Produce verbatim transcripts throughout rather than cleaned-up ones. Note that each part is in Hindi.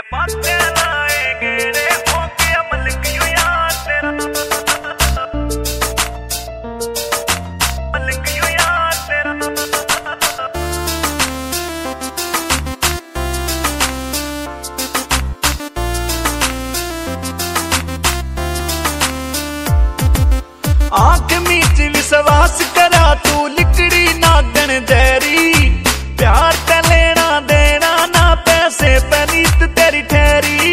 पाचे लाए गेड़े हो गया मलिक यू यार तेरा, मलिक यू यार तेरा। आंख मीच विश्वास करा तू लिकड़ी नागन जहरी, प्यार ते लेना देना ना पैसे पे नीत तेरी ठहरी।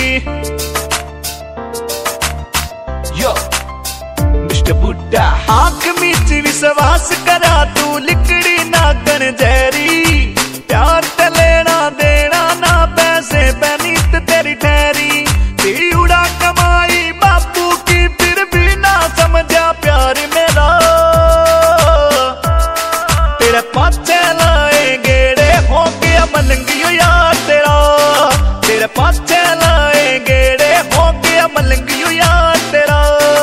यो मिस्टर बुड्ढा आंख मीच विश्वास करा तू लिकड़ी नागन जहरी, प्यार ते लेना देना ना पैसे पे नीत तेरी ठहरी। तेरी उड़ा कमाई बापू की फिर भी ना समझा प्यार मेरा, तेरे पाचे लाए गेड़े हो गया मलंगियो यार तेरा, तेरे पाचे लाए गेड़े हो गया मलंगियो यार तेरा।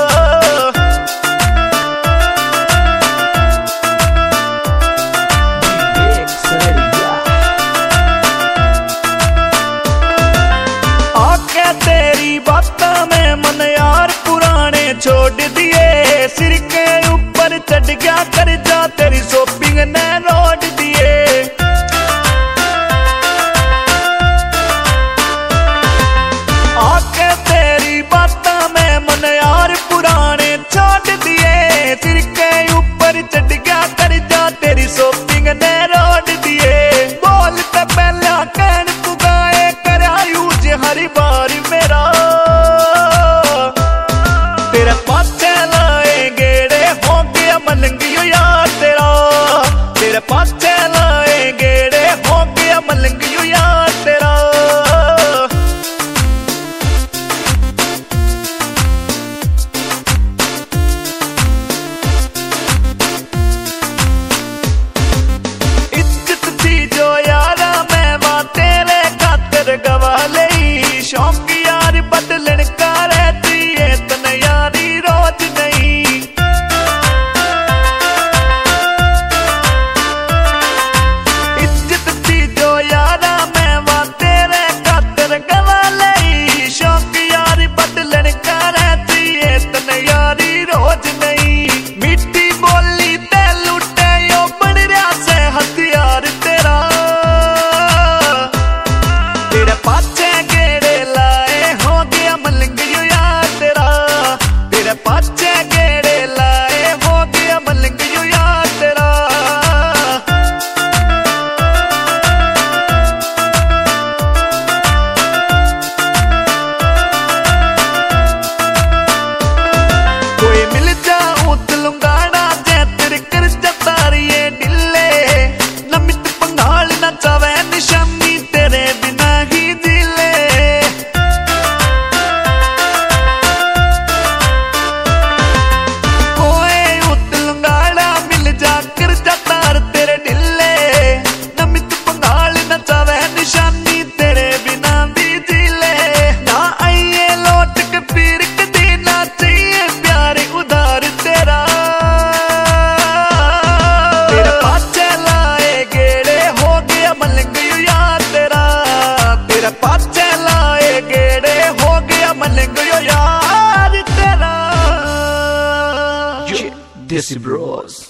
आके तेरी बातों में मन यार पुराने छोड़ दिए, सिर के ऊपर चढ़ गया कर जा तेरी शॉपिंग ने रोड दिए। आके तेरी बातों में मन यार पुराने छोड़ दिए, सिर के ऊपर चढ़ गया कर जा तेरी शॉपिंग ने रोड दिए। बोलते पहला कहन तू गाए कर यूज हर बार मेरा, तेरे पाचे लाए गेड़े हो गया मलंगियो यार तेरा, तेरे पाचे लाए गेड़े हो गया मलंगियो यार तेरा। इज्जत थी जो यारा मैं वहां तेरे खातिर गवा लई, शौक यार बदलन का रहती है तन यारी रोज नहीं। इज्जत थी जो यारा मैं वहां तेरे खातिर गवा लई, शौक यार बदलन का रहती है तन यारी रोज नहीं। मिट्टी बोली ते लुटे यो बन रहा से हथियार तेरा, तेरे पाचे गेड़े लाए हो गया मलंगियो यार तेरा, तेरे पाचे गेड़े लाए हो गया मलंगियो यार तेरा। कोई मिल जाऊं तलुंगाड़ा जे तेरे कर जतारिए डिले, नमित पंगाल ना चावे निशानी तेरे बिना ही जिले। कोई उतलुंगाड़ा मिल जा कर जतार तेरे डिले, नमित पंगाल ना चावे निशानी तेरे बिना भी जिले। ना आइए लौट के फिर कदी ना चाहिए प्यार उधार तेरा, तेरे पाचे लाए गेड़े हो गया मलंगियो यार तेरा, तेरे पाचे लाए गेड़े हो गया मलंगियो यार तेरा। Desi Bros.